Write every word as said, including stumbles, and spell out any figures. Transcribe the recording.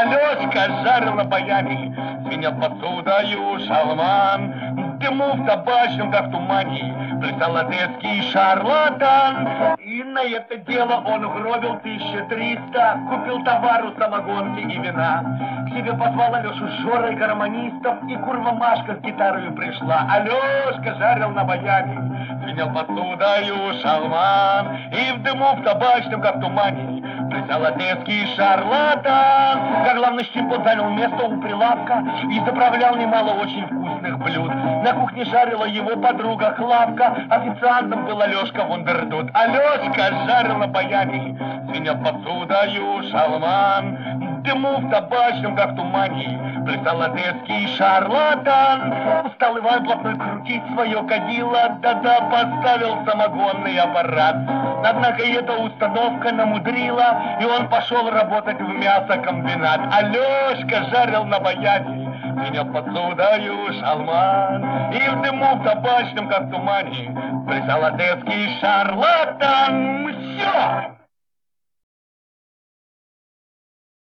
Алешка жарил на баяне, звенел посудою шалман, дыму в табачном, как в тумане, плясал одесский шарлатан. И на это дело он угробил тысяча триста, купил товару, самогонки и вина. К себе позвал Алешу с Жорой гармонистов, и курва Машка с гитарой пришла. Алешка жарил на баяне, звенел посудою шалман, и в дыму в табачном, как в тумане, плясал одесский шарлатан. Как главный щепот занял место у прилавка и заправлял немало очень вкусных блюд. На кухне жарила его подруга Клавка, официантом был Алешка Вундердут. Алешка жарил на баяне, звенел посудою шалман, дыму в табачном, как в тумане, плясал одесский шарлатан. Устал Иван блатной крутить свое кадило, да-да, поставил самогонный аппарат. Однако эта установка намудрила, и он пошел работать в мясокомбинат. Алешка жарил на баяне, звенел посудою шалман, и в дыму в табачном, как в тумане, плясал одесский шарлатан.